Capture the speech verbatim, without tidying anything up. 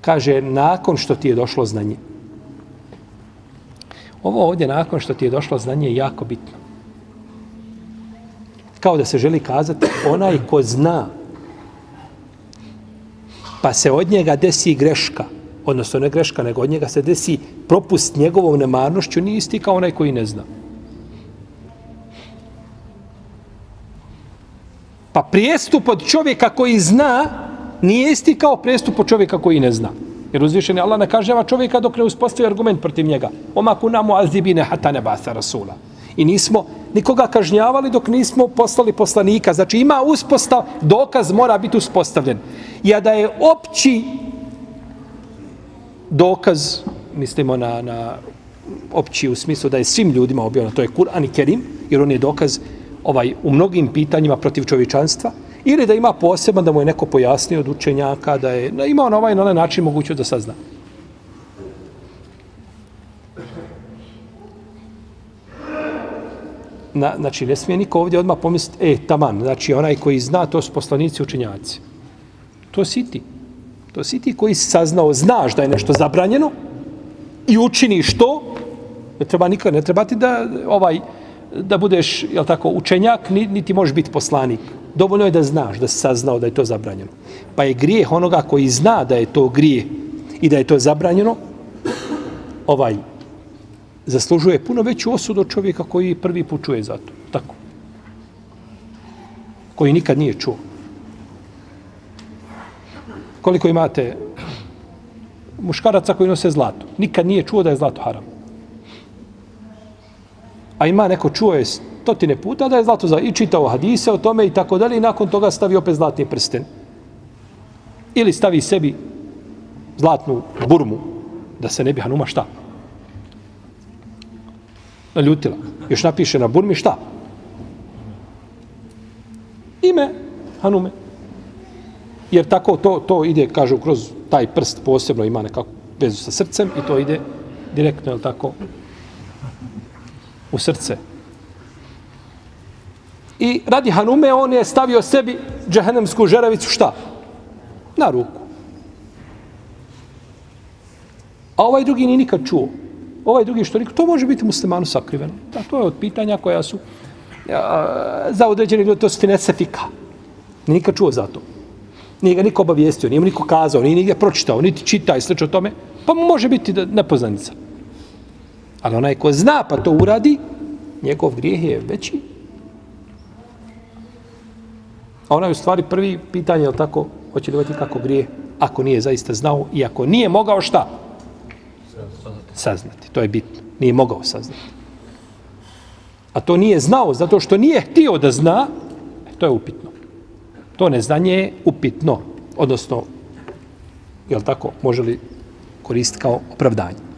Kaže, nakon što ti je došlo znanje. Ovo ovdje, nakon što ti je došlo znanje, je jako bitno. Kao da se želi kazati, onaj ko zna, pa se od njega desi greška, odnosno ne greška, nego od njega se desi propust njegovom nemarnošću, nije isti kao onaj koji ne zna. Pa prijestup od čovjeka koji zna nije isti kao prijestup od čovjeka koji ne zna. Jer uzvišeni Allah ne kažnjava čovjeka dok ne uspostavi argument protiv njega. Oma kunamu azibine hata nebasa rasula. I nismo nikoga kažnjavali dok nismo poslali poslanika. Znači ima uspostav, dokaz mora biti uspostavljen. I da je opći dokaz, mislimo na, na opći u smislu da je svim ljudima objavljeno, to je Kur'an i Kerim, jer on je dokaz ovaj u mnogim pitanjima protiv čovječanstva, ili da ima poseban da mu je neko pojasnio od učenjaka, da je da ima on ovaj na onaj način moguće da sazna. Na, znači, ne smije niko ovdje odmah pomisliti, e, taman, znači onaj koji zna, to su poslanici učenjaci. To si ti. To si ti koji si saznao, znaš da je nešto zabranjeno i učiniš to, ne treba nikad, ne treba ti da, ovaj, da budeš, jel tako, učenjak, niti možeš biti poslanik. Dovoljno je da znaš, da si saznao da je to zabranjeno. Pa je grijeh onoga koji zna da je to grijeh i da je to zabranjeno, ovaj, zaslužuje puno veću osudu od čovjeka koji prvi put čuje za to. Tako. Koji nikad nije čuo. Koliko imate muškaraca koji nose zlato. Nikad nije čuo da je zlato haram. A ima neko čuo je stotine puta da je zlato za i čitao hadise o tome i tako dalje i nakon toga stavi opet zlatni prsten. Ili stavi sebi zlatnu burmu da se ne bi Hanuma šta? Naljutila. Još napiše na burmi šta? Ime Hanume. Jer tako to, to ide, kažu, kroz taj prst posebno ima nekakvu vezu sa srcem i to ide direktno, je li tako, u srce. I radi Hanume on je stavio sebi džehennemsku žeravicu šta? Na ruku. A ovaj drugi nije nikad čuo. Ovaj drugi što nikad, to može biti muslimanu sakriveno. Da, to je od pitanja koja su a, za određeni ljudi, to su finesefika. Nije nikad čuo za to. Nije ga niko obavijestio, nije mu niko kazao, nije nigdje pročitao, niti čita i slično tome, pa može biti nepoznanica. Ali onaj ko zna pa to uradi, njegov grijeh je veći. A onaj u stvari prvi pitanje, je li tako, hoće li vidjeti kako grije, ako nije zaista znao i ako nije mogao šta? Saznati. To je bitno. Nije mogao saznati. A to nije znao zato što nije htio da zna, to je upitno. To neznanje je upitno. Odnosno, je li tako, može li koristiti kao opravdanje.